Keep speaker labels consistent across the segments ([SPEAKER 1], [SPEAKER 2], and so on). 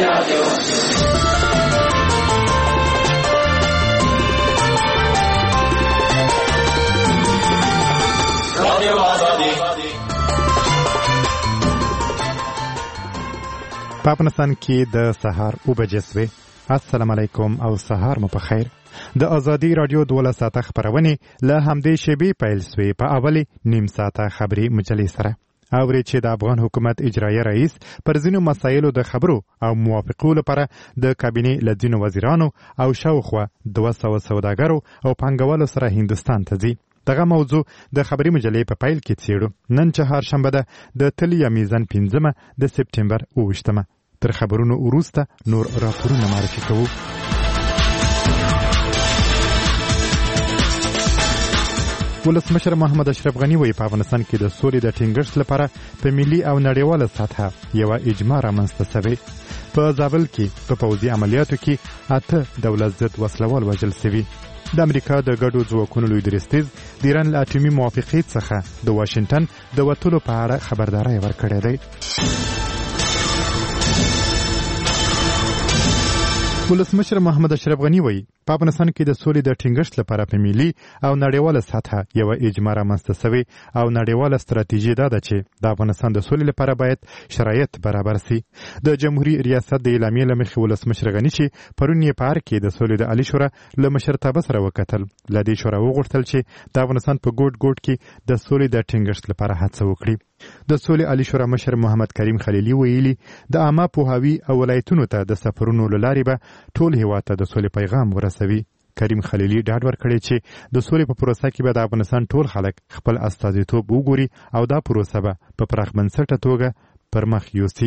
[SPEAKER 1] په افغانستان کې د سهار 9 بجې شوې. السلام علیکم او سهار مو په خیر. د ازادي رادیو 12 ساعته خبرونه له همدې شیبې پیل شوې. په اولی نیم ساعته خبري مجلې سره اوري چې د افغان حکومت اجرایي رئیس پر ځینو مسایلو د خبرو او موافقو لپاره د کابینې له ځینو وزیرانو او شاوخوا 200 سوداګرو او پانګوالو سره هندستان ته ځي. دغه موضوع د خبري مجلې په پیل کې څیړو. نن چهارشنبه ده د تلیا میزان 15 د سپټمبر 28. تر خبرونو وروسته نور راپورونه معرفي کوو. ولسمشر محمد اشرف غنی وایي په افغانستان کې د سولې د ټینګښت لپاره په ملي او نړیواله سطحه یو اجماع رامنځته شوی. په زابل کې په پوځي عملیاتو کې 8 دولت ضد وسلوال وژل شوي. د امریکا د ګډو ځواکونو لوی درستیز د ایران له اټومي موافقې څخه د واشنگټن د وتلو په اړه خبرداری ورکړی دی. ولسمشر محمد اشرف غنی وایي په افغانستان کې د سولې د ټینګښت لپاره په ملي او نړیواله سطحه یو اجماع رامنځته شوی او نړیواله ستراتیژي دا ده چې د افغانستان د سولې لپاره باید شرایط برابر شي. د جمهوریت ریاست د اعلامیې له مخې ولسمشر غنی چې پرون یې په اړه کې د سولې د عالی شورا له مشرتابه سره وکتل، له دې شورا وغوښتل چې د افغانستان په ګوټ کې د سولې د ټینګښت لپاره هڅه وکړي. د سولې عالی شورا مشر محمد کریم خلیلي ویلي د عامه پوهاوي او ولایتونو ته د سفرونو له لارې به ټول هیواد ته د سولې پیغام ورسوي. کریم خلیلي ډاډ ورکړی چې د سولې په پروسه کې به د افغانستان ټول خلک خپل استازیتوب وګوري او دا پروسه به په پراخ بنسټه توګه پر مخ یوسي.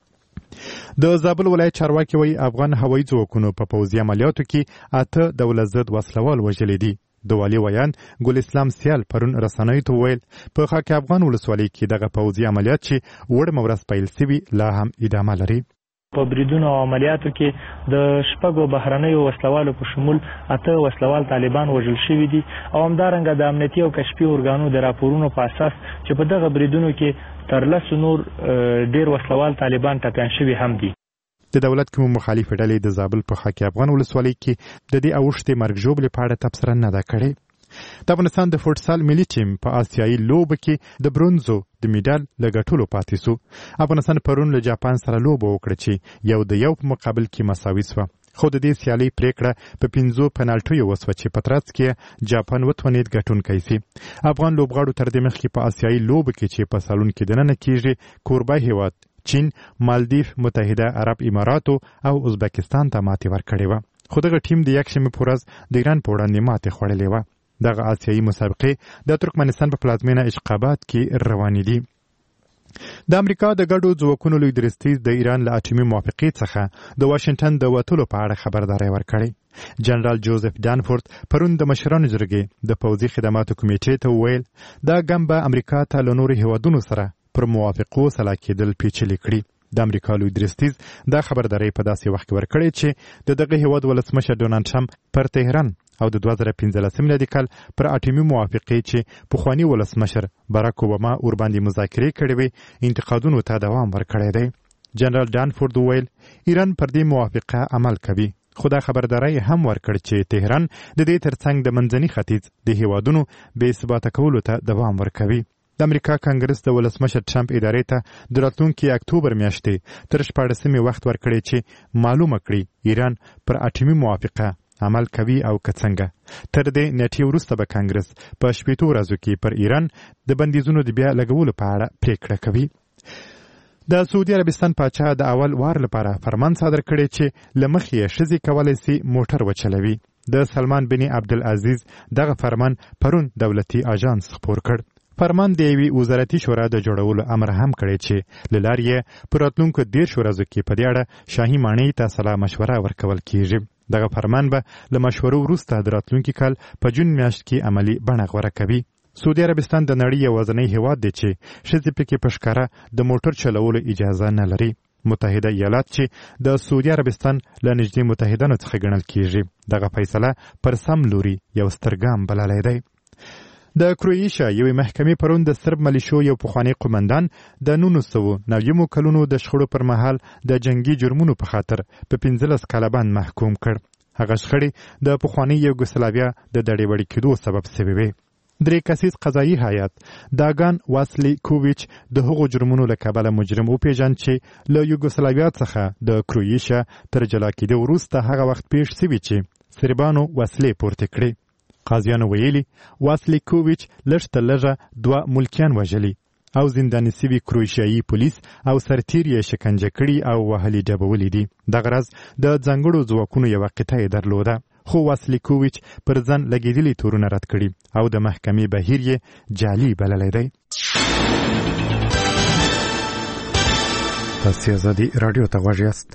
[SPEAKER 1] د زابل ولایت چارواکي وایي افغان هوایي ځواکونو په پوځي عملیاتو کې 8 دولت ضد وسلوال وژلي دي. د والي ویان ګل اسلام سیال پرون رسنیو ته ویل په خاک افغان ولسوالۍ کې دغه پوځي عملیات چې وړ مورس پیل شوي لا هم ادامه لري.
[SPEAKER 2] په بریدونو او عملیاتو کې د شپږو بهرنیو وسلوالو په شمول 8 وسلوال طالبان وژل شوي دي او همدارنګه د امنیتي او کشفي ارګانونو د راپورونو په اساس چې په دغه بریدونو کې تر 10 نور ډیر وسلوال طالبان ټپیان شوي هم دي.
[SPEAKER 1] د دولت کوم مخالف ډلې د زابل په خاک افغان ولسوالۍ کې د دې اوښتې مرګ ژوبلې په اړه تبصره نه ده کړې. د افغانستان د فوټسال ملي ټیم په آسیایي لوبه کې د برونزو د میډال له ګټلو پاتې شو. افغانستان پرون له جاپان سره لوبه وکړه چې یو د یو په مقابل کې مساوي شوه، خو د دې سیالۍ پریکړه په 5 پنالټیو وسوه چې په ترڅ کې جاپان وتوانید ګټونکی شي. افغان لوبغاړو تر دې مخکې په آسیایي لوبه کې چې په سالون کې دننه کېږي کوربه هیواد چین، مالدیف، متحده عرب اماراتو او ازبکستان ته ماتې ورکړې وه، خو دغه ټیم د یکشنبې په ورځ د ایران په وړاندې ماتې خوړلې وه. دغه آسیایي مسابقې د ترکمنستان په پلازمینه اشقاباد کې روانې دي. د امریکا د ګډو ځواکونو لوی درستیز د ایران له اټومي موافقې څخه د واشنگټن د وتلو په اړه خبرداری ورکړی. جنرال جوزف دانفورد پرون د مشرانو جرګې د پوځي خدماتو کمیټې ته وویل دا ګام به امریکا ته له نورو هیوادونو سره پر موافقو سلا کېدل پیچلي کړي. د امریکا لوی درستیز دا خبرداری په داسې وخت کې ورکړی چې د دغه هیواد ولسمشر ډونالډ ټرمپ پر تهران او د 2015 میلادي کال پر اټومي موافقې چې پخوانی ولسمشر باراک اوباما ورباندې مذاکرې کړې وې انتقادونو ته دوام ورکړی دی. جنرال دانفورد ویل ایران پر دې موافقه عمل کوي، خو دا خبرداری هم ورکړ چې تهران د دې ترڅنګ د منځني ختیځ د هیوادونو بې ثباته کولو ته دوام ورکوي. د امریکا کانګرس د ولسمشر ټرمپ ادارې ته د راتلونکي اکتوبر میاشتې تر 14 وخت ورکړی چې معلومه کړي ایران پر اټومي موافقه عمل کوي او که څنګه. تر دې نیټې وروسته به کانګرس په 8 ورځو کې پر ایران د بندیزونو د بیا لګولو په اړه پریکړه کوي. د سعودي عربستان پاچا د اول وار لپاره فرمان صادر کړی چې له مخې یې ښځې کولی شي موټر وچلوي. د سلمان بن عبدالعزیز دغه فرمان پرون دولتي اژانس خپور کړ. فرمان د یوې وزارتي شورا د جوړولو امر هم کړی چې له لارې یې په راتلونکو 13 ورځو کې په دې اړه شاهي ماڼۍ ته سلا مشوره ورکول کیږي. دغه فرمان به له مشورو وروسته د راتلونکي کال په جون میاشت کې عملی بڼه غوره کوي. سعودي عربستان د نړۍ یوازینی هیواد دی چې ښځې پکې په ښکاره د موټر چلولو اجازه نه لري. متحده ایالات چې د سعودي عربستان له نږدې متحدانو څخه ګڼل کیږي، دغه فیصله پر سم لوري یو ستر ګام بللی دی. د کروئیشیا یوې محکمې پرون د سرب ملیشو یو پخوانی قومندان د 1990 کلونو د شخړو پر مهال د جنگي جرمونو په خاطر په 15 کاله باندې محکوم کړ. هغه شخړې د پخوانی یوګوسلاویا د دړې وړې کېدو سبب شوې وې. 3 کسیز قضایي هیئت داګان واسلی کوویچ د هغو جرمونو له کبله مجرم وپېژاند چې له یوګوسلاویا څخه د کروئیشیا تر جلا کېدو وروسته هغه وخت پیښ شوي چې سربانو وسلې پورته کړې. قاضیانو ویلي واسلی کوویچ لږ تر لږه 2 ملکیان وژلي او زنداني سوي کروئیشیایي پولیس او سرتیر یې شکنجه کړي او وهلي ډبولي دي. دغه راز د ځانګړو ځواکونو یوه قطعه یې درلوده، خو واسلی کوویچ پر ځان لګېدلي تورونه رد کړي او د محکمې بهیر یې جعلي بللی دی. تاسې ازادي راډیو ته غوږ یاست.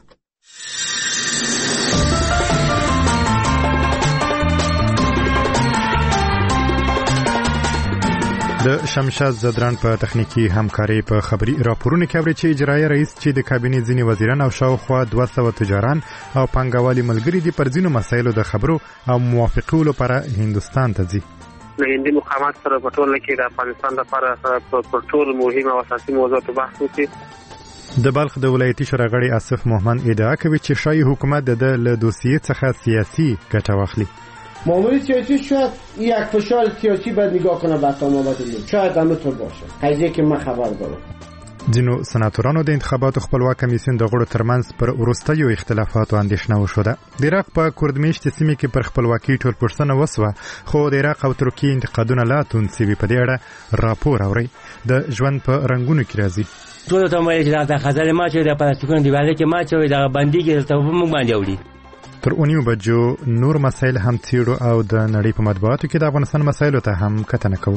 [SPEAKER 1] د شمشاد زدران په تخنیکی همکاري په خبري راپورونه کې اوري چې اجرایي رئیس چې د کابینې ځینې وزیران او شاوخوا 200 تجاران او پانګوالي ملګري دي پر ځینو مسایلو د خبرو او موافقو لپاره هندستان ته ځي.
[SPEAKER 3] د هندي مقامات سره په ټوله کې د افغانستان لپاره په ټول مهمه او اساسي موضوعات بحث وکړي.
[SPEAKER 1] د بلخ د ولایتي شورا غړي آصف محمد ادعا کوي چې شاهي حکومت د له دوسیې څخه سیاسي ګټه واخلي.
[SPEAKER 4] مامور سیاسی شاید یک فشار سیاسی باید نگاه کنه به اسلام آباد، شاید همینطور باشه، قضیه که من خبر دارم.
[SPEAKER 1] ځینو سناتورانو د انتخاباتو خپلواک کمیسیون د غړو ترمنځ پر وروستیو اختلافاتو اندېښنه وښوده. د عراق په کردمیشتې سیمې کې پر خپلواکۍ ټولپوښتنه وسوه، خو د عراق او ترکیې انتقادونه لا توند سوي. په دې اړه راپور اورئ. د ژوند په رنګونو کې راځي.
[SPEAKER 5] ټول ته وایي چې دا خزر ما چې د پلاستیکونو دیواله کې ما چې دا باندې کې ته موږ باندې وړي.
[SPEAKER 1] تر 9 بجو نور مسایل هم څیړو او د نړۍ په مطبوعاتو کې د افغانستان مسایلو ته هم کتنه کوو.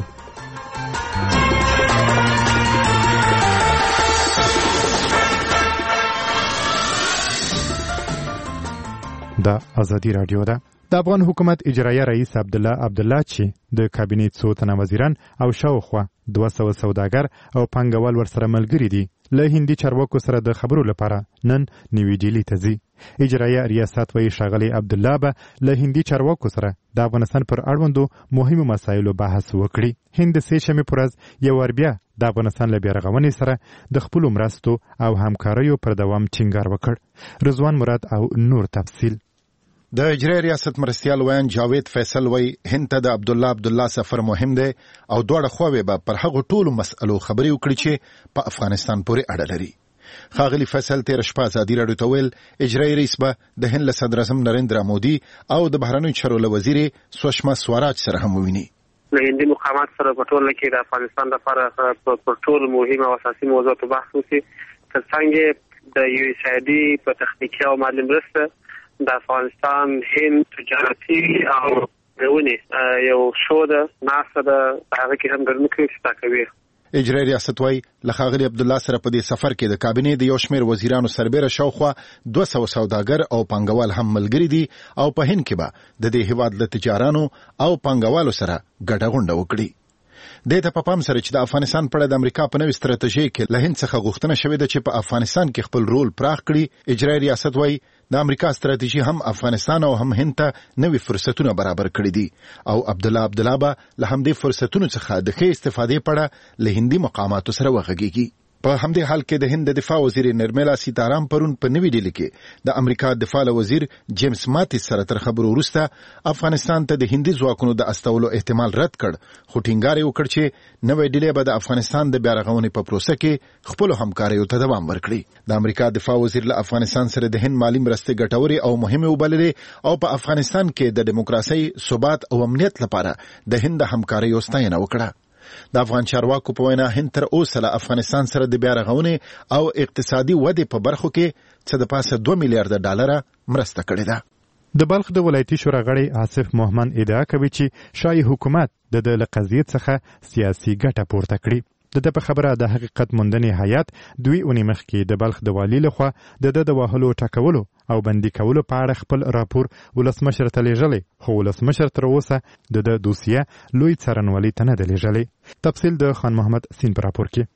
[SPEAKER 1] دا ازادي راډیو ده. د افغان حکومت اجرایي رئیس عبدالله چې د کابینې څو تنه وزیران او شاوخوا 200 سوداګر او پانګوال ورسره ملګري دي له هندي چارواکو سره د خبرو لپاره نن نیوی ډیلی ته ځي. اجرایي ریاست وایي ښاغلی عبدالله به له هندي چارواکو سره د افغانستان پر اړوندو مهمو مسایلو بحث وکړي. هند د 3 شنبې په ورځ یو وار بیا د افغانستان له بیارغونې سره د خپلو مرستو او همکاریو پر دوام ټینګار وکړ. رضوان مراد او نور تفصیل.
[SPEAKER 6] د اجرایي ریاست مرستیال ویان جاوید فیصل وی هند ته د عبدالله سفر مهم دی او دواړه خواوې به پر هغو ټولو مسئلو خبرې وکړي چې په افغانستان پورې اړه لري. ښاغلي فیصل تېره شپه ازادي راډیو ته ویل اجرایي رئیس به د هند له صدراعظم نریندرا مودي او د بهرنیو چارو له وزیرې سوشما سوراج سره هم وویني.
[SPEAKER 3] د هندي مقامات سره په ټوله کې د افغانستان لپاره په ټول مهمه او اساسي موضوعات بحث وکړي. ترڅنګ د یو سایدي په تخنیکي او مالي مرسته د افغانستان هند تجارتي او غونې یو شو ده ناسه ده هغه کې هم ګرځنکې ستا کوي.
[SPEAKER 6] اجرایي ریاست وای له ښاغلي عبدالله سره په دې سفر کې د کابینې د یو شمېر وزیرانو سربېره شاوخوا 200 سوداګر او پانګوال هم ملګري دي او په هند کې به د دې هیواد له تجارانو او پانګوالو سره ګډه غونډه وکړي. دې ته په پام سره چې د افغانستان په اړه د امریکا په نوې ستراتیژۍ کې له هند څخه غوښتنه شوې ده چې په افغانستان کې خپل رول پراخ کړي. اجرایي ریاست وای د امریکا ستراتیژي هم افغانستان او هم هند ته نوې فرصتونه برابر کړي دي او عبدالله به له همدې فرصتونو څخه د ښې استفادې په اړه له هندي مقاماتو سره وغږیږي. په همدې حال کې د هند د دفاع وزیر نرملا سیتارام پرون په نوې ډیلي کې د امریکا دفاع وزیر جیمز ماتیس سره تر خبرو وروسته افغانستان ته د هندي ځواکونو د استولو احتمال رد کړ، خو ټینګار یې وکړ چې نوې ډیلي به د افغانستان د بیارغونې په پروسه کې خپل همکاریو ته دوام ورکړي. د امریکا دفاع وزیر له افغانستان سره د هند مالی مرستې ګټورې او مهمه وبللې او په افغانستان کې د دیموکراسي ثبات او امنیت لپاره د هند همکاریو ستاینه وکړه. د افغان چارواکو په وینا هند تر اوسه له افغانستان سره د بیارغونې او اقتصادي ودې په برخو کې څه د پاسه 2 میلیارډ ډالر مرسته کړې ده.
[SPEAKER 1] د بلخ د ولایتي شورا غړی آصف محمد ادعا کوي چې شاهي حکومت د قضیې څخه سیاسي ګټه پورته کړي. د په خبره د حقیقت موندنې هیئت 2 اونۍ مخکې د بلخ د والي لخوا د وهلو ټکولو او بندي کولو په اړه خپل راپور ولسمشر ته لیږلی، خو ولسمشر تر اوسه د دوسیه لوی څارنوالۍ ته نه دی لیږلی. تفصیل د خان محمد سین په راپور کې.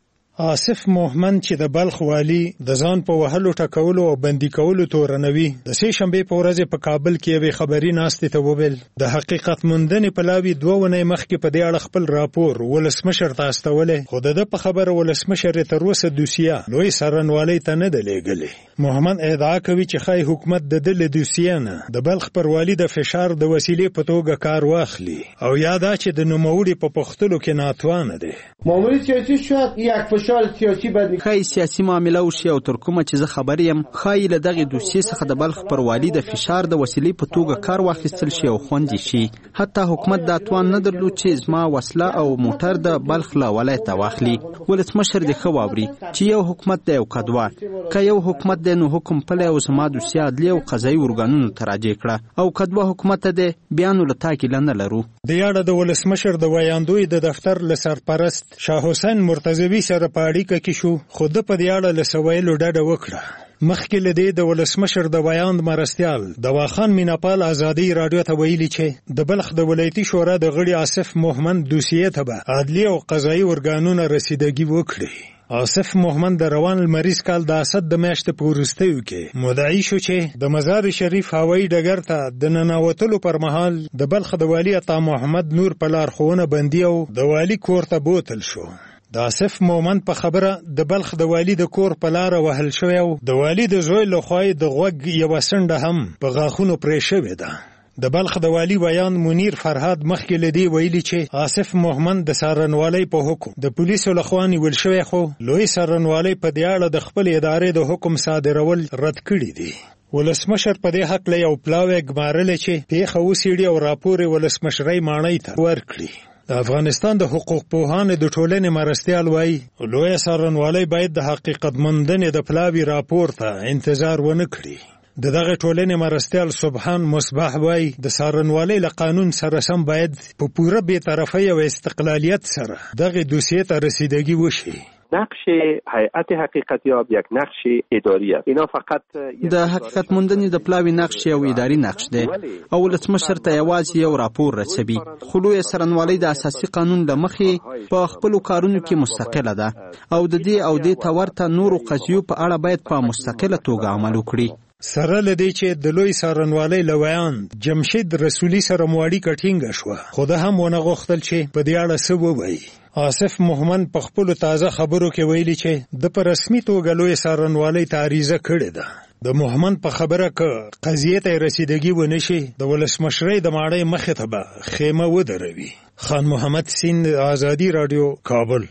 [SPEAKER 7] آصف مومن چې د بلخ والی د ځان په وهلو ټکولو او بندي کولو تورنوي د سې شنبې په ورځ په کابل کې یوې خبري ناستې ته وویل د حقیقت موندنې پلاوي 2 ونې مخکې په دې اړه خپل راپور ولسمشر ته استولې خو د په خبره ولسمشر تر اوسه دوسیه لوی سرنوالي ته نه دی لېږلی. مومن ادعا کوي چې خای حکومت د دل دوسیه نه د بلخ پر والی د فشار د وسیلې په توګه کار واخلي او یادا چې د نوموړي په پختلو کې ناتوانه دی.
[SPEAKER 4] معامله سیاسي شاید یک فشار سیاسي باید
[SPEAKER 8] خای سیاسي معامله وشي او تر کومه چې زه خبر یم خای له دغه دوسیې څخه د بلخ پر والی د فشار د وسیلې په توګه کار واخیستل شي او خوندي شي. حتی حکومت دا توان نه درلود چې زما وسله او موټر د بلخ له ولایته واخلي. ولسمشر دې ښه واوري چې یو حکومت دی او کډوال که یو حکومت دی نو حکم پلی او زما دوسیه عدلیه او قضایي ارګانونو ته راجع کړه او کډوا حکومت دی بیا نو له تاکیله نه لرو.
[SPEAKER 7] د یاړه د ولسمشر د ویاندوی د دفتر له سرپرست شاه حسین مرتضوي سره په اړیکه کې شو خو د په دې اړه له سویلو ډډه وکړه. مخکې له دې د ولسمشر د ویاند مرستیال د واخان میناپال ازادي رادیو ته ویلي چې د بلخ د ولایتي شورا د غړي آصف مومن دوسیې ته به عدلیه او قضایي ارګانونه رسیدګي وکړي. آصف مومن د روان المریض کال د اسد د میاشتې په وروستیو کې مدعي شو چې د مزار شریف هوایي ډګر ته د ننوتلو پر مهال د بلخ د والی عطا محمد نور په لارښوونه بندي او د والی کور ته بوتل شو. د آصف مومن په خبره د بلخ د والی د کور په لاره وهل شوی او د والی د زوی لخوا د غوږ یوه څنډه هم په غاښونو پرې شوې ده. د بلخ د والی ویان منیر فرهاد مخکې له دې ویلي چې آصف مومن د څارنوالۍ په حکم د پولیسو لخوا نیول شوی خو لوی څارنوالۍ په دې اړه د خپل ادارې د حکم صادرول رد کړي دي. ولسمشر په دې حق له یو پلاوی ګمارلی چې پیښه وڅېړي او راپور یې ولسمشرۍ ماڼۍ ته ورکړي. د افغانستان د حقوق پوهانو د ټولنې مرستیال وایي لوی څارنوالۍ باید د حقیقت موندنې د پلاوي راپور ته انتظار ونه کړي. د دغه ټولنې مرستیال سبحان مصباح وایي د څارنوالۍ له قانون سره سم باید په پوره بېطرفۍ او استقلالیت سره دغه دوسیې ته رسیدګي وشي.
[SPEAKER 9] نقش هیئت حقیقتیاب یک نقش اداری است. اینا فقط
[SPEAKER 8] د حقیقت موندنې د پلاوي نقش یو اداري نقش دی او ولسمشر ته یوازې یو راپور رسوي خو لویه څارنوالۍ د اساسي قانون له مخې په خپلو کارونو کې مستقله ده او د دې او دې ته ورته نورو قضیو په اړه باید په مستقله توګه عمل وکړي.
[SPEAKER 7] سره لدی چې د لوی څارنوالۍ له ویاند جمشید رسولي سره مو اړیکه ټینګه شوه خو ده هم ونه غوښتل چې په دې اړه څه ووایي. آصف مومن په خپلو تازه خبرو کې ویلي چې د په رسمي توګه لوی څارنوالۍ ته عریضه کړې ده. د مومن په خبره که قضیې ته رسیدګي ونه شي د ولسمشرۍ د ماڼۍ مخې ته به خیمه ودروي. خان محمد سیند، آزادي رادیو، کابل.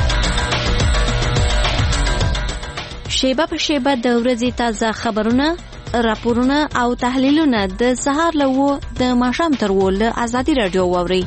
[SPEAKER 10] شیبه په شیبه د ورځې تازه خبرونه، راپورونه او تحلیلونه د سهار له 9 د ماښام تر 10 له آزادي رادیو واورئ.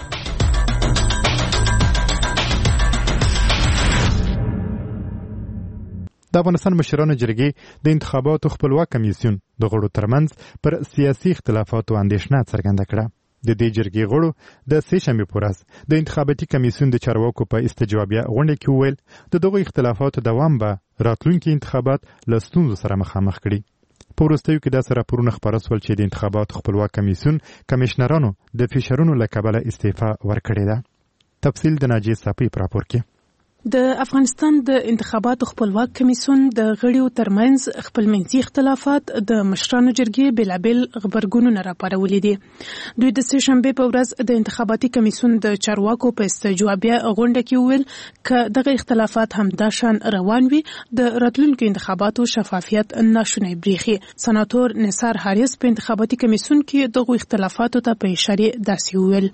[SPEAKER 1] د افغانستان مشرانو جرګې د انتخاباتو خپلواک کمیسیون د غړو ترمنځ پر سیاسي اختلافاتو اندېښنه څرګنده کړه. د دې جرګې غړو د سې شنبې په ورځ د انتخاباتي کمیسیون د چارواکو په استجوابیه غونډه کې وویل د دغو اختلافاتو دوام به راتلونکي انتخابات له ستونزو سره مخامخ کړي. په وروستیو کې داسې راپورونه خپاره سول چې د انتخاباتو خپلواک کمیسیون کمیشنرانو د فشارونو له کبله استعفا ورکړې ده. تفصیل د ناجیه صافي په راپور کې.
[SPEAKER 11] د افغانستان د انتخاباتو خپلواک کمیسیون د غړیو ترمنځ خپلمنځي اختلافات د مشرانو جرګې بېلابېل غبرګونونه راپارولي دي. دوی د سې شنبې په ورځ د انتخاباتي کمیسیون د چارواکو په استجوابیه غونډه کې وویل که دغه اختلافات همداشان روان وي د راتلونکو انتخاباتو شفافیت ناشونی بریښي. سناتور نثار حارث په انتخاباتي کمیسیون کې دغو اختلافاتو ته په اشارې داسې وویل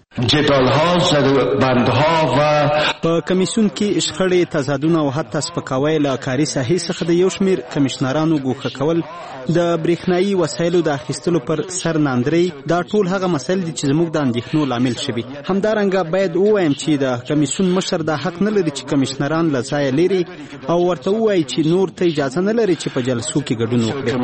[SPEAKER 8] په کمیسیون کې شخړې، تضادونه او حتی سپکاوی له کاري ساحې څخه د یو شمېر کمیشنرانو ګوښه کول، د برېښنایي وسایلو د اخیستلو پر سر ناندرۍ، دا ټول هغه مسایل دي چې زموږ د اندېښنو لامل شوي. همدارنګه باید ووایم چې د کمیسیون مشر دا حق نه لري چې کمیشنران له ځایه لري او ورته ووایي چې نور ته اجازه نه لري چې په جلسو کې ګډون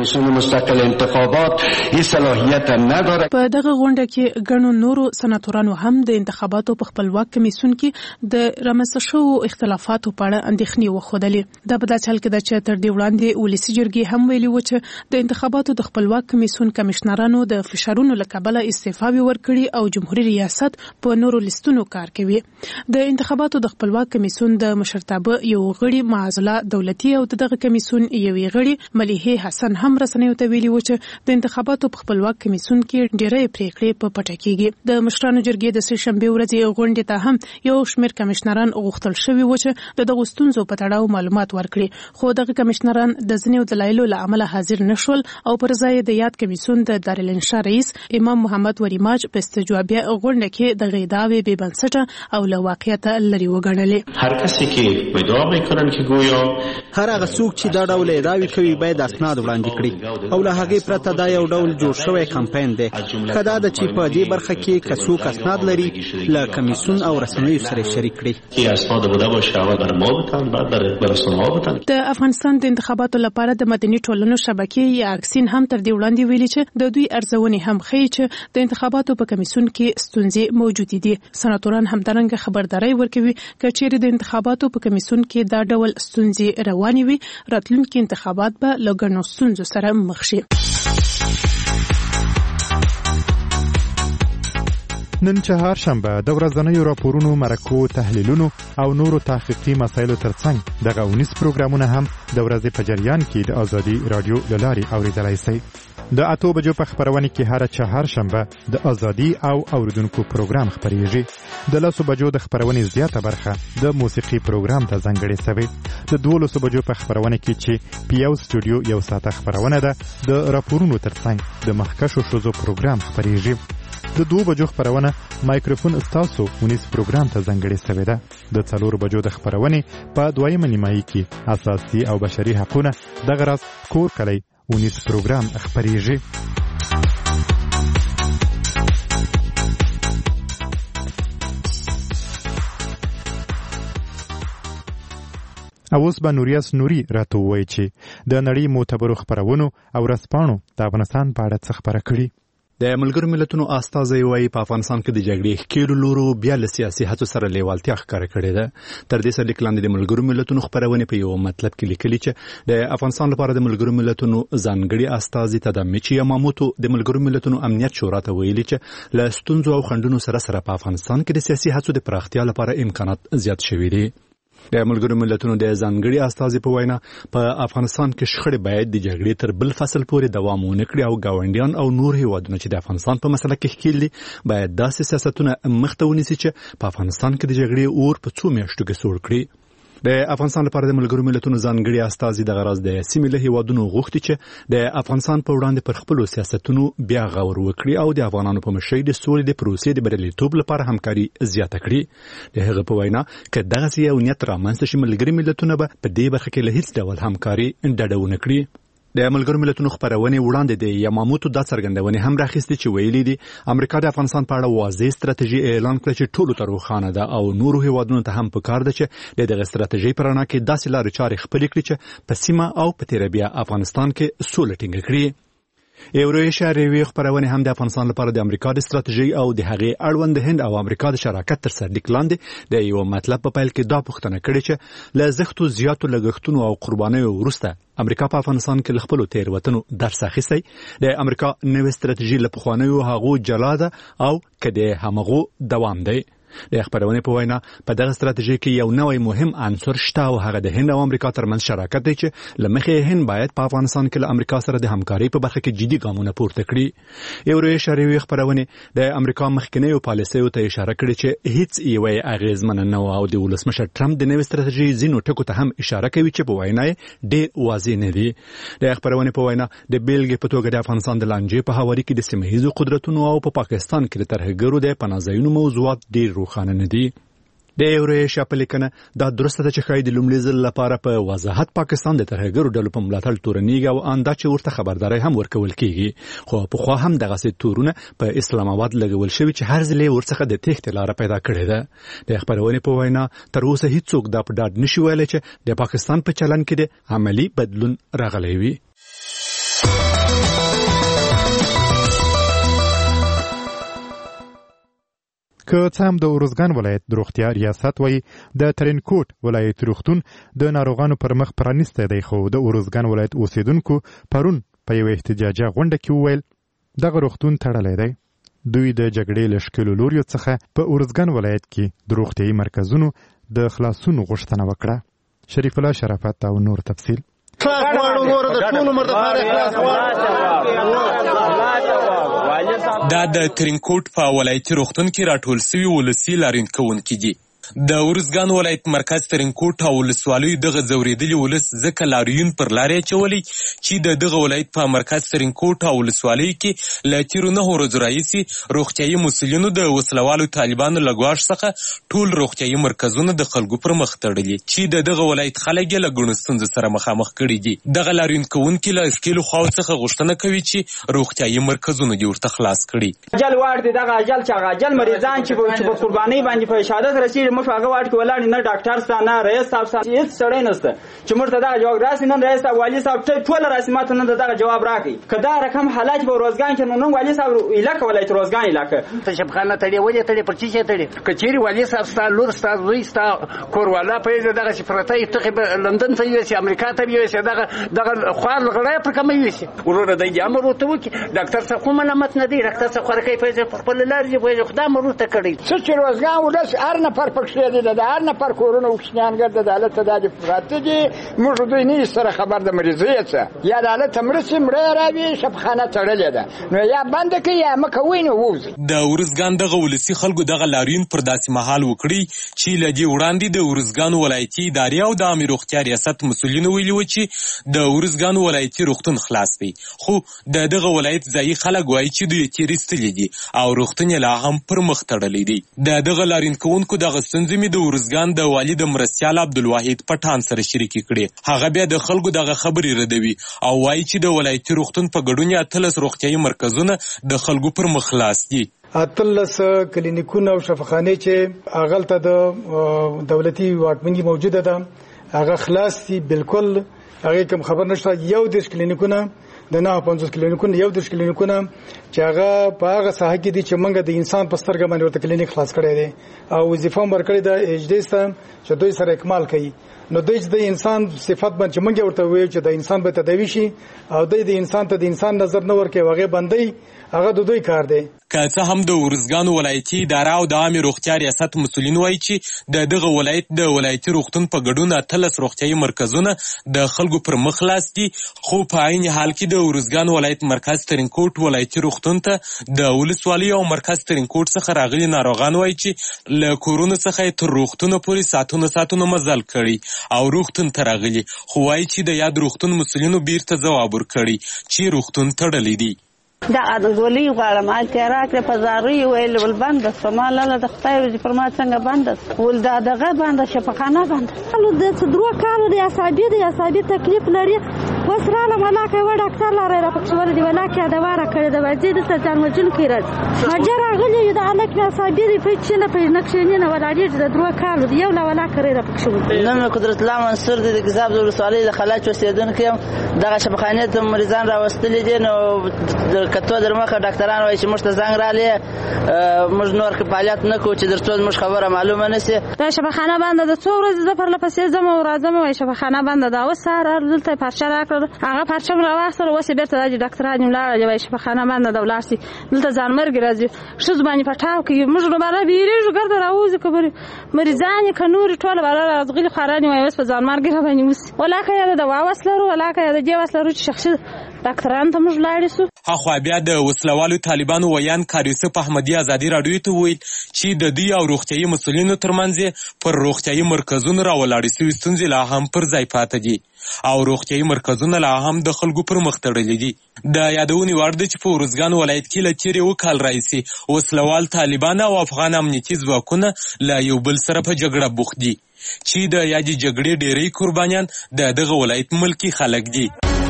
[SPEAKER 8] وکړي.
[SPEAKER 11] په دغه غونډه کې ګڼو نورو سناتورانو هم د انتخاباتو په خپلواک کمیسیون کې د رامنځته شوو اختلافاتو اختلافاتو په اړه اندېښنې وښودلې. دا په داسې حال کې ده چې تر دې وړاندې ولسي جرګې هم ویلي و چې د انتخاباتو د خپلواک کمیسیون کمشنرانو د فشارونو له کبله استعفاوې ورکړي او جمهوریت ریاست په نورو لیستونو کار کوي. د انتخاباتو د خپلواک کمیسیون د مشرتابه یو غړي معزله دولتي او دغه کمیسیون یوې غړي ملیحه حسن هم رسنیو ته ویلي و چې د انتخاباتو په خپلواک کمیسیون کې ډېرې پریکړې په پټه کېږي. د مشرانو جرګې د سهشنبه ورځې غونډې ته هم یو شمېر کمشنران غوښتل شوي و چې د دغو ستونزو په تړاو معلومات ورکړي، خو دغه کمشنران د ځینو دلایلو له امله حاضر نشول او پر ځای د یاد کمیسیون د دارالانشا رئیس امام محمد وریماج په استجوابیه غونډه کې د غیداوې بې بنسټه او له واقعیت لري وګڼلې.
[SPEAKER 12] هر کسی که ادعا میکنن که گویا
[SPEAKER 8] هر هغه څوک چې دا ډول ادعاوې کوي باید اسناد وړاندې کړي او له هغې پرته دا یو ډول جوړ شوی کمپاین دی. که دا ده چې په دې برخه کې که څوک اسناد لري له کمیسیون او رسنیو سره شریک کړي.
[SPEAKER 12] این اسناد بوده باشه اول برای ما بتن بعد برای رسانه‌ها بتن.
[SPEAKER 11] د افغانستان د انتخاباتو لپاره د مدني ټولنو شبکې یا اکسین هم تر دې وړاندې ویلي چې د دوی ارزونې هم ښیي چې د انتخاباتو په کمیسیون کې ستونزې موجودې دي. سناتوران همدارنګه خبرداری ورکوي که چیرې د انتخاباتو په کمیسیون کې دا ډول ستونزې روانې وي راتلونکي انتخابات به له ګڼو ستونزو سره مخ شي.
[SPEAKER 1] نن چهارشنبه د ورځنیو راپورونو، مرکو، تحلیلونو او نورو تحقیقي مسایلو ترڅنګ دغه 19 پروګرامونه هم د ورځې په جریان کې د ازادي رادیو له لارې اوریدلای شئ. د 8 بجو په خبرونه کې هر چهارشنبه د ازادي او اوریدونکو پروګرام خبريږي. د 10 بجو د خبرونه زیاته برخه د موسیقي پروګرام ته ځانګړې شوی. د 12 بجو په خبرونه کې چې پیاو سټوډیو یو ساعته خبرونه ده د راپورونو ترڅنګ د مخکشو شوزو پروګرام خبريږي. د 2 بجو خبرونه مایکروفون استاسو 19 پروګرام ته ځانګړې شوی ده. د 4 بجو د خبرونه په دویمه نیمایي کې اساسي او بشري حقوقونه د غرض کور کلی 19 پروګرام خبريږي. اوس به نوریاس نوري راته وایي چې د نړۍ معتبرو خبرونو او رسپانو د افغانستان په اړه څه خبره کړي.
[SPEAKER 13] د ملګرو ملتونو استازي وايي په افغانستان کې د جګړې ښکېلو لورو بیا له سیاسي هڅو سره لیوالتیا ښکاره کړې ده. تر دې سره لیک لاندې د ملګرو ملتونو خبرونه په یو مطلب کې لیکلي چې د افغانستان لپاره د ملګرو ملتونو ځانګړي استازي تدامیچی یاماموتو د ملګرو ملتونو امنیت شورا ته ویلي چې له ستونزو او خنډونو سره په افغانستان کې د سیاسي هڅو د پراختیا لپاره امکانات زیات شوي دي. د ملګرو ملتونو د ځانګړي استازي په وینا په افغانستان کې شخړې باید د جګړې تر بل فصل پورې دوام ونه کړي او ګاونډیان او نور هیوادونه چې د افغانستان په مسله کې ښکیل دي باید داسې سیاستونه مخته ونیسي چې په افغانستان کې د جګړې اور په 2 میاشتو کې سوړ کړي. د افغانستان لپاره د ملګرو ملتونو ځانګړي استازي د غرض د سیمې له هیوادونو غوښتي چې د افغانستان په وړاندې پر خپل سیاستونو بیا غور وکړي او د افغانانو په مشرۍ د سولې د پروسې د بریالیتوب لپاره همکاري زیاته کړي. د هغه په وینا که دغه یو نیت رامنځته شي ملګري ملتونه به په دې برخه کې له هیڅ ډول همکاري ډډونه کړي. د ملګرو ملتونو خبرونه وړاندې د یاماموتو د څرګندونې هم راخېستې چې ویلي دي امریکا د افغانستان په اړه واضح ستراتیژي اعلان کړه چې ټولو ته روښانه ده او نورو هیوادونو ته هم پکار ده چې دغه ستراتیژي پر اړه کې داسې لارې چارې خپل کړي چې په سیمه او په تیربیا افغانستان کې سوله ټینګه کړي. ایورویشیا ریوی خبرونه هم د افغانستان لپاره د امریکا د ستراتیژي او د هغې اړوند هند او امریکا د شراکت تر سرلیک لاندې د یو مطلب په پیل کې دا پوښتنه کړې چې له زښتو زیاتو لګښتونو او قربانیو وروسته امریکا په افغانستان کې له خپلو تېروتنو درس اخیستی. د امریکا نوې ستراتیژي له پخوانیو هغو جلا ده او که د همغو دوام دی. د خبرونه په وینا په دغه ستراتیژي کې یو نوې مهم عنصر شته او هغه د هند او امریکا ترمنځ شراکت دی چې لمخې هند باید په افغانستان کې له امریکا سره د همکارۍ په برخه کې جدي ګامونه پورته کړي. ایورویشیا ریوی خبرونه د امریکا مخکنیو پالیسیو ته اشاره کړې چې هیڅ یوه اغیزمنه نه او د ولسمشر ټرمپ د نوې ستراتیژي ځینو ټکو ته هم اشاره کوي چې په وینا یې ډېر واضح نه دي. د خبرونه په وینا د بیلګې په توګه د افغانستان د لانجې په هواري کې د سیمهیزو قدرتونو او په پاکستان کې د ترهګرو د پناهځایونو موضوعات ډېر روښانه نه دي. د ایورویشیا په لیکنه دا درسته ده چې ښایي د لومړي ځل لپاره په وضاحت پاکستان د ترهګرو ډلو په ملاتړ تورنیږي او اندا چې ورته خبرداري هم ورکول کیږي. خو پخوا هم دغسې تورونه په اسلام آباد لګول شوي چې هر ځل یې ورڅخه د تېښتې لاره پیدا کړې ده. د خبرونې په وینا تر اوسه هیڅوک دا په ډاډ نشي ویلی چې د پاکستان په چلن کې د عملي بدلون راغلی وي.
[SPEAKER 1] که څه هم د ارزګان ولایت د روغتیا ریاست وایي د ترینکوټ ولایت روغتون د ناروغانو پر مخ پرانیستی دی، خو د ارزګان ولایت اوسیدونکو پرون په یوه احتجاجي غونډه کې وویل دغه روغتون تړلی دی. دوی د جګړې له ښکېلو لوریو څخه په ارزګان ولایت کې د روغتیایي مرکزونو د خلاصون غوښتنه وکړه. شریف الله شرافت او نور تفصیل.
[SPEAKER 14] دا د ترینکوټ په ولایتي روغتون کې راټول سوي ولسي لاریون کوونکي دي. د ارزګان ولایت مرکز ترینکوټ او ولسوالیو دغه ځورېدلي ولس ځکه لاریون پر لارې اچولی چې د دغه ولایت په مرکز ترینکوټ او ولسوالیو کې له تېرو 9 ورځو راهیسې روغتیایي مسؤلینو د وسلوالو طالبانو له ګواښ څخه ټول روغتیایي مرکزونه د خلکو پر مخ تړلي چې د دغه ولایت خلک یې له ګڼو ستونزو سره مخامخ کړي دي. دغه لاریون کوونکي له ښکېلو خواو څخه غوښتنه کوي چې روغتیایي مرکزونه دې ورته خلاص کړي.
[SPEAKER 15] اجل وار دی دغه اجل چې هغه اجل مریضان چې په قربانۍ باندې په شهادت رسېږي موږ هغه واټ کې ولاړ نه ډاکټر ستا نه رئیس صاحب ستا هېڅ سړی نشته چې موږ ته دغه جواب راسي. نن رئیس صاحب والي صاحب ټوله راسي ما ته نن دغه جواب راکړي که دا رقم حالات په روزګان کې نو نن والي صاحب ایله کولی چې روزګان علاقه
[SPEAKER 16] ته شبخانه تړې ولې تړې پر څه تړې که چیرې والي صاحب ستا لور ستا زوی ستا کوروالا پرېږده دغسې پرته یې ټوخې لندن ته یوسي امریکا ته یوسي دغه خوار غړی پر کومه یوسي وروره دی امر ورته وکړي ډاکټر صاحب کوم ملامت نه دی ډاکټر صاحب خورکۍ پیسې په خپله لارې ځي پوهېږي خو دا امر ورته کړی
[SPEAKER 17] څه چې روزګان ولس هر نفر پکښې دی د هر نفر کورونه اوکسیجنګر د عدالت ته دا پراته دي موږ دوی نه سره خبر د مریضۍ څه یا د عدالت مرسي مړی راوي شبخانه تړلې ده نو یا بنده کوي یا مه کوئ نو ووځي.
[SPEAKER 14] د ارزګان دغه ولسي خلکو دغه لاریون پر داسې مهال وکړي چې له دې وړاندې د ارزګان ولایتي ادارې او د عامې روغتیا ریاست مسؤلینو ویلي وو چې د ارزګان ولایتي روغتون خلاص دی، خو د دغه ولایت ځایي خلک وایي چې دوی تېر ایستلي دي او روغتون یې لا هم پر مخ تړلی دی. د دغه لاریون کوونکو دغه ستونزې مې د ارزګان د والي د مرستیال عبدالواحد پټان سره شریکې کړې. هغه بیا د خلکو دغه خبرې ردوي او وایي چې د ولایتي روغتون په ګډون 18 روغتیایي مرکزونه د خلکو پر مخ خلاص دي.
[SPEAKER 18] 18 کلینیکونه او شفاخانې چې هغلته د دولتي واکمنۍ موجوده ده هغه خلاص دي بالکل. هغه کوم خبر نشته. 11 کلینیکونه د 50 کلینیکونه 11 کلینیکونه چې هغه په هغه ساحه کې دي چې موږ د انسان په سترګه باندې ورته کلینیک خلاص کړی دی او وظیفه هم ورکړې ده ایچ ډي سره چې دوی سره اکمال کوي. نو د انسان صفات باندې موږ ورته وایو چې د انسان به تداوی شي او د انسان ته د انسان نظر نه ورکوي هغه بندي هغه د دوی کار دی.
[SPEAKER 14] که څه هم د ارزګان ولایتي اداره او د عامې روغتیا ریاست مسؤلین وایي چې د دغه ولایت د ولایتي روغتون په ګډون 18 روغتیایي مرکزونه د خلکو پر مخ خلاص دي، خو په عین حال کې د ارزګان ولایت مرکز ترینکوټ ولایتي روغتون ته د ولسوالۍ او مرکز ترینکوټ څخه راغلي ناروغان وایي چې له کورونو څخه تر روغتونه پورې ساعتونه مزل کړي او روغتون ته راغلي، خو وایي چې د یاد روغتون مسؤلینو بیرته ځواب ورکړي چې روغتون تړلی دی.
[SPEAKER 19] دا ادولي غواړم چې راکړه په زاري ویل ول بند سما لاله د خدای ورځ پر ما څنګه بند ول دا دغه بند شفاخانه بند خلو د درو کالو د عصبي تکلیف لري وسراله ملاکه و ډاکټر لاره را پښول دی ولاکه دا واره کړی د وځي د ځان وجل کړی ماجر غلي د الک عصبي دی په چنه په نقشینه نه ولاړی د درو کالو دی یو لا ولاکه را پښول نن قدرت الله منصور د گزاب د رسالې د خلاص وسیدونکو دغه شفاخانه ته مریضان راوستل دي نو کته درمخه ډاکټران وایي چې موږ ته زنګ رالی موږ نور فعالیت نه کوو چې درته موږ خبره معلومه نشي. دا شفاخانه بنده د څو ورځې د پرله پسې ځم او راځم وایي شفاخانه بنده دا اوس سهار دلته پارچه راکړل هغه پارچه مې راواخیستل اوس یې بېرته دا ډاکټران یې ولاړل وایي شفاخانه بنده ده ولاړ سي دلته ځانمرګي راځي ښځو باندې پټاو کوي موږ نو بالا بیریږو ګرده راوځي که مریضان یې که نورې ټوله بالا راغلي خواران وایي اوس په ځانمرګي را باندې اوسي ولاکه یا د دوا وس لرو ولاکه یا د دې وس لرو چې شخصي ډاکټران ته موږ لاړې سو.
[SPEAKER 14] هخوا بیا د وسلوالو طالبانو ویان کار یوسف احمدي ازادي راډیو ته وویل چې د دوی او روغتیایي مسؤلینو ترمنځ پر روغتیایي مرکزونو راولاړې سوي ستونزې لا هم پر ځای پاته دي او روغتیایي مرکزونه لا هم د خلکو پر مخ تړلي دي. د یادونې وړ ده چې په ارزګان ولایت کې له تېرې 2 کال راهیسې وسلوال طالبان او افغان امنیتي ځواکونه له یو بل سره په جګړه بوخت دي چې د یادې جګړې ډېری قربانیان د دغه ولایت ملکي خلک دي.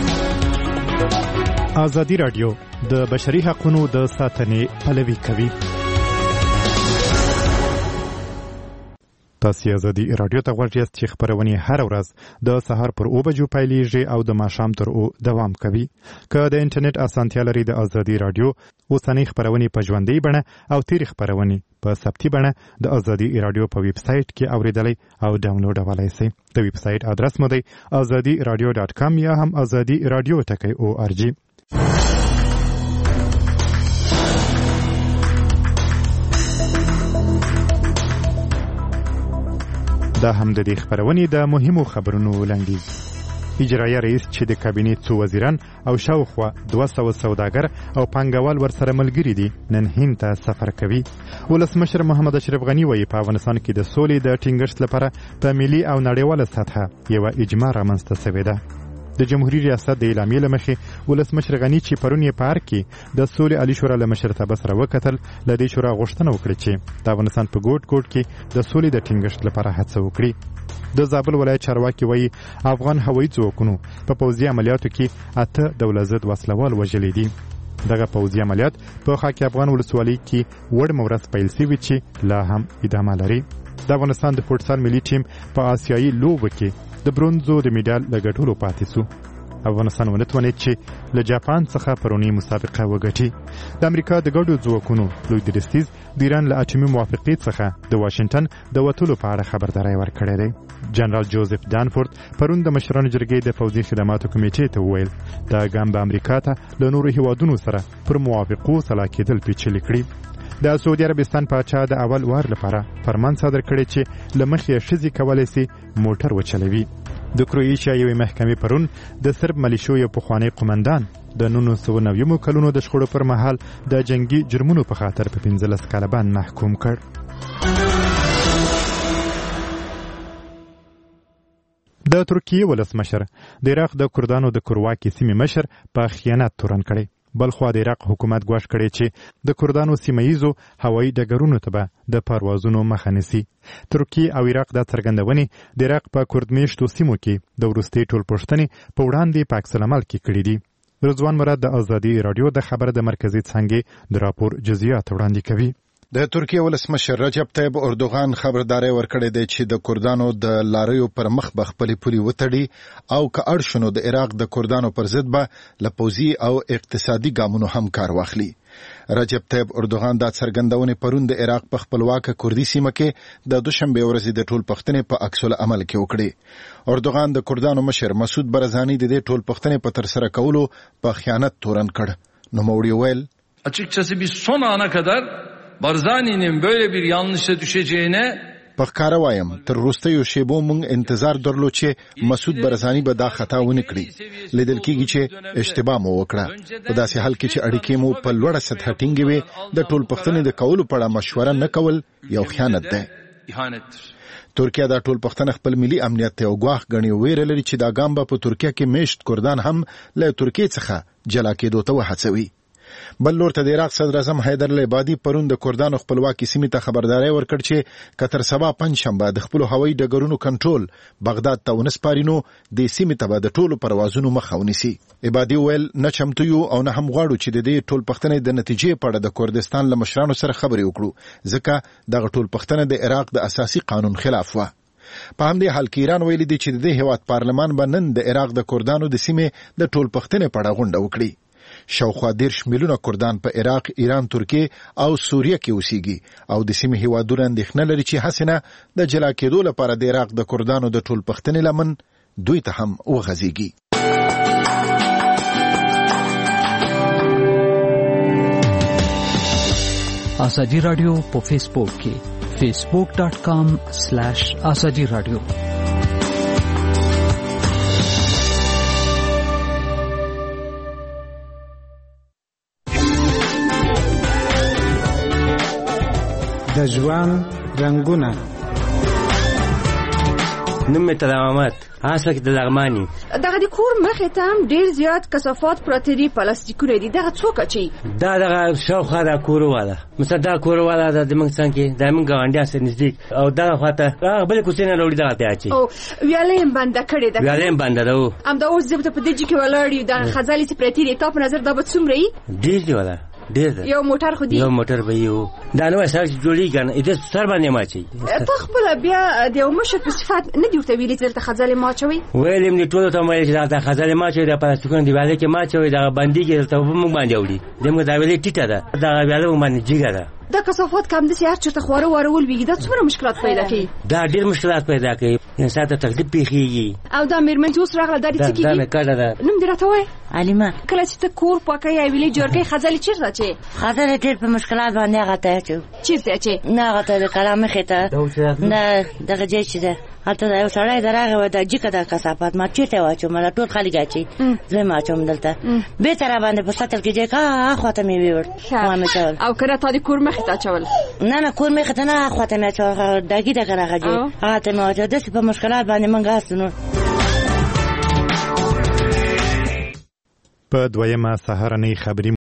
[SPEAKER 1] ازادي راډیو د بشري حقوقو د ساتنې پلوي کوي. تاسو ازادي رادیو ته غوږ یاست چې خبرونه هر ورځ د سهار پر 9 بجو پیلېږي او د ماښام تر 9 دوام کوي. که د انټرنیټ اسانتیا لري د ازادي رادیو اوسنۍ خبرونه په ژوندۍ بڼه او تاریخ خبرونه په ثبتي بڼه د ازادي رادیو په ویب سټ کې اوریدلای او ډاونلوډولای شئ. د ویب سټ ادرس مو دی azadiradio.com یا هم azadiradio.org. دا هم د دې خبرونې د مهمو خبرونو لنډیز. اجرایه رئیس چې د کابینې څو وزیران او شاوخوا 200 سوداګر او پانګوال ورسره ملګري دي نن هند ته سفر کوي. ولسمشر محمد اشرف غنی وایي په افغانستان کې د سولې د ټینګښت لپاره په ملي او نړیواله سطحه یو اجماع رامنځته شوې ده. د جمهوریت ریاست د اعلامیې له مخې ولسمشر غنی چې پرون یې په ارګ کې د سولې عالی شورا له مشرتابه سره وکتل، له دې شورا غوښتنه وکړه چې د افغانستان په ګوټ ګوټ کې د سولې د ټینګښت لپاره هڅه وکړي. د زابل ولایت چارواکي وایي افغان هوایي ځواکونو په پوځي عملیاتو کې 8 دولت ضد وسلوال وژلي دي. دغه پوځي عملیات په خاک افغان ولسوالۍ کې وړ مورث پیل شوي چې لا هم ادامه لري. د افغانستان د فوټسال ملي ټیم په آسیایي لوبو کې د برونزو د میډال لګټلو پاتې شو. افغانستان ونتوانید چې له جاپان څخه پرونی مسابقه وګټي. د امریکا د ګډو ځواکونو لوی درستیز د ایران له اټومي موافقې څخه د واشنگټن د وټولو په اړه خبرداری ورکړی دی. جنرال جوزف دانفورد پرون د مشرانو جرګې د پوځي خدماتو کمیټې ته وویل دا ګام به امریکا ته له نورو هیوادونو سره پر موافقو سلا کېدل پیچلي کړي. د سعودي عربستان پاچا د اول وار لپاره فرمان صادر کړی چې له مخې ښځې کولی شي موټر وچلوي. د کروئیشیا یوې محکمې پرون د سرب ملیشو یو پخوانی قومندان د 1990 کلونو د شخړو پر مهال د جنگي جرمونو په خاطر په 15 کاله باندې محکوم کړ. د ترکیې ولسمشر د عراق د کردانو د کرواکي سیمې مشر په خیانت تورن کړی. بلخوا د عراق حکومت ګواښ کړی چې د کردانو سیمه‌ییزو هوایي ډګرونو ته به د پروازونو مخه نیسي. ترکیه او عراق دا څرګندونې د عراق په کردمیشتو سیمو کې د وروستۍ ټولپوښتنې په وړاندې په عکس العمل کې کړي دي. رضوان مراد د ازادي رادیو د خبر د مرکزي څانګې د راپور جزئیات وړاندې کوي.
[SPEAKER 6] د ترکیه ولسمشر رجب طیب اردوغان خبرداري ورکړې ده چې د کردانو د لاریو پر مخ بخپلې پولي وتړي او که اړ شنو د عراق د کردانو پر ضد به له پوځي او اقتصادي ګامونو هم کار واخلي. رجب طیب اردوغان دا څرګندونه پرون د عراق په خپلواکه کردي سیمه کې د دوشنبه ورځې د ټول پښتنې په عکس العمل کې وکړي. اردوغان د کردانو مشر مسعود برزانی د دې ټول پښتنې په تر سره کولو په خیانت تورن کړ. نو موړي ویل
[SPEAKER 20] açıkçası biz son ana kadar Barzani'nin böyle bir yanlışa düşeceğine
[SPEAKER 6] پخکاره وایم تر وروستیو شیبو مونږ انتظار درلود چې مسعود برزانی به دا خطا ونه کړي. لیدل کېږي چې اشتباه مو وکړه. په داسې حال کې چې اړیکې مو په لوړه سطح ټینګې وي د ټول پښتنې د کولو په اړه مشوره نه کول یو خیانت دی. ترکیه دا ټول پښتنه خپل ملي امنیت ته ګواښ ګڼي. ویره لري چې دا ګام به په ترکیه کې میشت کردان هم له ترکیې څخه جلا کېدو ته وهڅوي. بل لور ته د عراق صدر اعظم حیدر العبادي پرون د کردانو خپلواکي سیمې ته خبرداري ورکړ چې کتر سبا پنځشنبه د خپل هوایي ډګرونو کنټرول بغداد ته ونسپارینو د سیمې ته به د ټولو پروازونو مخه ونیسي. عبادي ویل نه چمتو یو او نه هم غواړو چې د دې ټول پښتنې د نتیجې په اړه د کردستان له مشرانو سره خبرې وکړو ځکه دغه ټول پښتنه د عراق د اساسي قانون خلاف و. په همدې حال کې ایران ویلي دی چې د دې هیواد پارلمان به نن د عراق د کردانو د سیمې د ټول پښتنې په اړه غونډه وکړي. شاوخوا 10 میلیونه کردان په عراق، ایران، ترکیه او سوریه کې اوسېږي او د سیمې هیوادونو اندېښنه لري چې حسنه د جلا کېدو لپاره د عراق د کردانو د ټول پښتنې لمن دوی ته هم وغځېږي.
[SPEAKER 21] ازادي رادیو په فیسبوک کې facebook.com/azadi radio
[SPEAKER 22] د ژوند رنگونه.
[SPEAKER 5] نوم می تدامت اصل کې د لغمانی
[SPEAKER 23] دغه د کور مخې ته هم ډیر زیات کثافات پراته دي، پلاستیکونه دي. دغه څوک اچي؟
[SPEAKER 5] دغه شاوخوا د کورو والا مثلا دا کورو والا د موږ څنګه د موږ غونډه سره نزدیک او دغه خواته هغه بل کوڅه نه وروړي دغه ته اچي او
[SPEAKER 23] ویالې بنده کړې ده.
[SPEAKER 5] ویالې بنده ده
[SPEAKER 23] ام دا اوس زبته په دې کې ولاړی د خزالې سپریتی ته په نظر دا به څومره
[SPEAKER 5] ډیر دی ولا ډېر
[SPEAKER 23] یو موټر خو دی
[SPEAKER 5] یو موټر به یو دا نو سړک جوړیږي کنه اته سر باندې ماچي
[SPEAKER 23] ته خپل بیا د یو مشر په صفات نه دی ورته ویلي چې ته خځلې ماچوي
[SPEAKER 5] ویلم نه ټول ته مې چې دا خځلې ماچوي د پلاستیکونو دیواله کې ماچوي دا باندې کې ته موږ باندې وړي دمو دا ویلې ټیټه ده دا ویاله موږ باندې جګه ده
[SPEAKER 23] دا کثافات کم دي چې چرته خوره ورول ویږي دا څومره مشکلات پیدا کوي
[SPEAKER 5] دا ډېر مشکلات پیدا کوي انسان ته تکلیف پیښیږي
[SPEAKER 23] او دا میرمن چې اوس راغله دا دې څه کیږي
[SPEAKER 5] دا مې کړه ده
[SPEAKER 23] نوم دې راته وای
[SPEAKER 2] علیمه
[SPEAKER 23] کله چې ته کور پاکي یا ویلې جوړکې خځلې چیرته چې
[SPEAKER 2] خځلې ډېر په مشکلات باندې غته
[SPEAKER 23] چیرته چې
[SPEAKER 2] نه غته د کلام خته نه دغه ځای چې ده اته یو سړی دراغه و د جګه د کثافات ما چیرته واچو مله ټول خالی گاچی زه ما چوم دلته به تر باندې په ساتل کې چې کا خواته مې ویور ما چول
[SPEAKER 23] او کړه تا دې کور مخ ته چول
[SPEAKER 2] نه کور مخ ته نه خواته مې چول دګی دغه راغی هغه ته مې واچو د په مشکلات باندې منګه اسنو
[SPEAKER 1] په دویمه سهارنۍ خبري